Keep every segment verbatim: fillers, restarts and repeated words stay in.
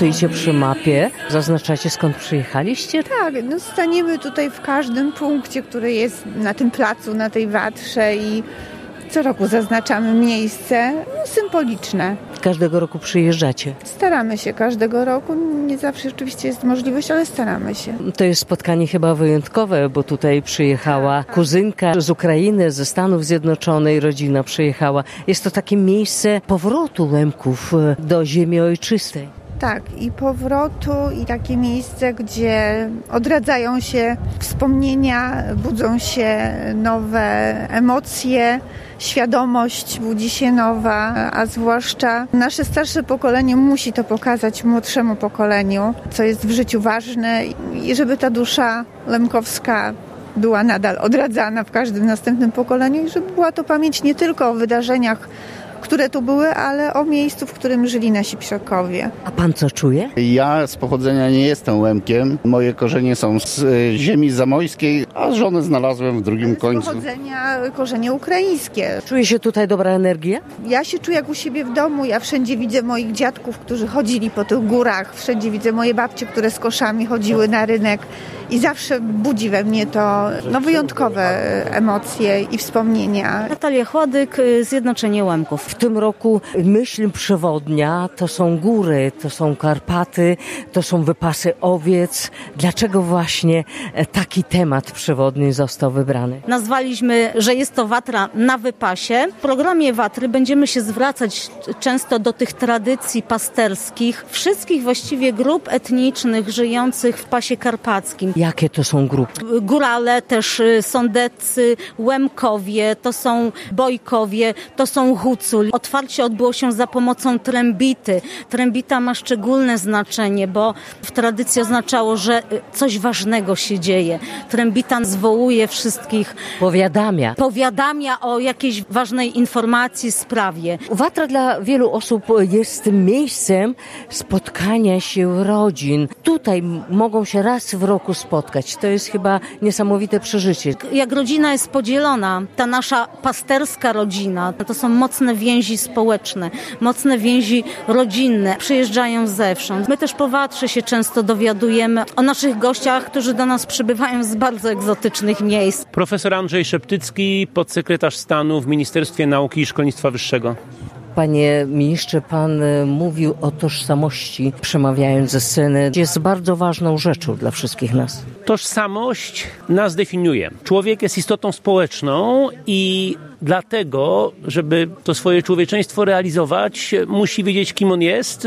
stoicie przy mapie, zaznaczacie, skąd przyjechaliście? Tak, no staniemy tutaj w każdym punkcie, który jest na tym placu, na tej Watrze i co roku zaznaczamy miejsce no, symboliczne. Każdego roku przyjeżdżacie? Staramy się każdego roku. Nie zawsze oczywiście jest możliwość, ale staramy się. To jest spotkanie chyba wyjątkowe, bo tutaj przyjechała kuzynka z Ukrainy, ze Stanów Zjednoczonych, rodzina przyjechała. Jest to takie miejsce powrotu Łemków do ziemi ojczystej. Tak, i powrotu, i takie miejsce, gdzie odradzają się wspomnienia, budzą się nowe emocje, świadomość budzi się nowa, a zwłaszcza nasze starsze pokolenie musi to pokazać młodszemu pokoleniu, co jest w życiu ważne i żeby ta dusza lemkowska była nadal odradzana w każdym następnym pokoleniu i żeby była to pamięć nie tylko o wydarzeniach, które tu były, ale o miejscu, w którym żyli nasi przodkowie. A pan co czuje? Ja z pochodzenia nie jestem Łemkiem. Moje korzenie są z ziemi zamojskiej, a żonę znalazłem w drugim końcu. Z pochodzenia korzenie ukraińskie. Czuje się tutaj dobra energia? Ja się czuję jak u siebie w domu. Ja wszędzie widzę moich dziadków, którzy chodzili po tych górach. Wszędzie widzę moje babcie, które z koszami chodziły na rynek. I zawsze budzi we mnie to no, wyjątkowe emocje i wspomnienia. Natalia Chłodyk, Zjednoczenie Łemków. W tym roku myśl przewodnia to są góry, to są Karpaty, to są wypasy owiec. Dlaczego właśnie taki temat przewodni został wybrany? Nazwaliśmy, że jest to Watra na wypasie. W programie Watry będziemy się zwracać często do tych tradycji pasterskich, wszystkich właściwie grup etnicznych żyjących w pasie karpackim. Jakie to są grupy? Górale, też Sądeccy, Łemkowie, to są Bojkowie, to są Hucul. Otwarcie odbyło się za pomocą trębity. Trębita ma szczególne znaczenie, bo w tradycji oznaczało, że coś ważnego się dzieje. Trębita zwołuje wszystkich. Powiadamia. Powiadamia o jakiejś ważnej informacji, sprawie. Watra dla wielu osób jest miejscem spotkania się rodzin. Tutaj mogą się raz w roku spotkać. To jest chyba niesamowite przeżycie. Jak rodzina jest podzielona, ta nasza pasterska rodzina, to są mocne więzi społeczne, mocne więzi rodzinne. Przyjeżdżają zewsząd. My też po Watrze się często dowiadujemy o naszych gościach, którzy do nas przybywają z bardzo egzotycznych miejsc. Profesor Andrzej Szeptycki, podsekretarz stanu w Ministerstwie Nauki i Szkolnictwa Wyższego. Panie ministrze, pan mówił o tożsamości, przemawiając ze sceny. Jest bardzo ważną rzeczą dla wszystkich nas. Tożsamość nas definiuje. Człowiek jest istotą społeczną i dlatego, żeby to swoje człowieczeństwo realizować, musi wiedzieć, kim on jest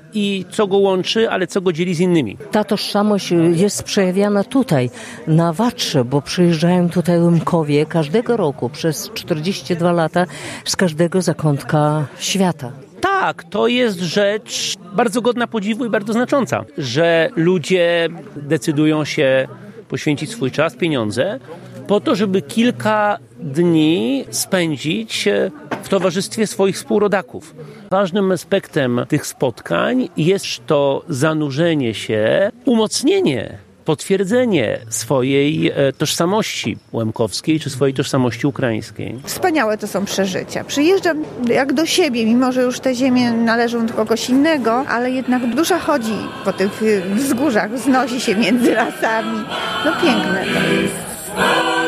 i co go łączy, ale co go dzieli z innymi. Ta tożsamość jest przejawiana tutaj, na Watrze, bo przyjeżdżają tutaj Łemkowie każdego roku przez czterdzieści dwa lata z każdego zakątka świata. Tak, to jest rzecz bardzo godna podziwu i bardzo znacząca, że ludzie decydują się poświęcić swój czas, pieniądze, po to, żeby kilka dni spędzić w towarzystwie swoich współrodaków. Ważnym aspektem tych spotkań jest to zanurzenie się, umocnienie, potwierdzenie swojej tożsamości łemkowskiej czy swojej tożsamości ukraińskiej. Wspaniałe to są przeżycia. Przyjeżdżam jak do siebie, mimo że już te ziemie należą do kogoś innego, ale jednak dusza chodzi po tych wzgórzach, wznosi się między lasami. No piękne to jest.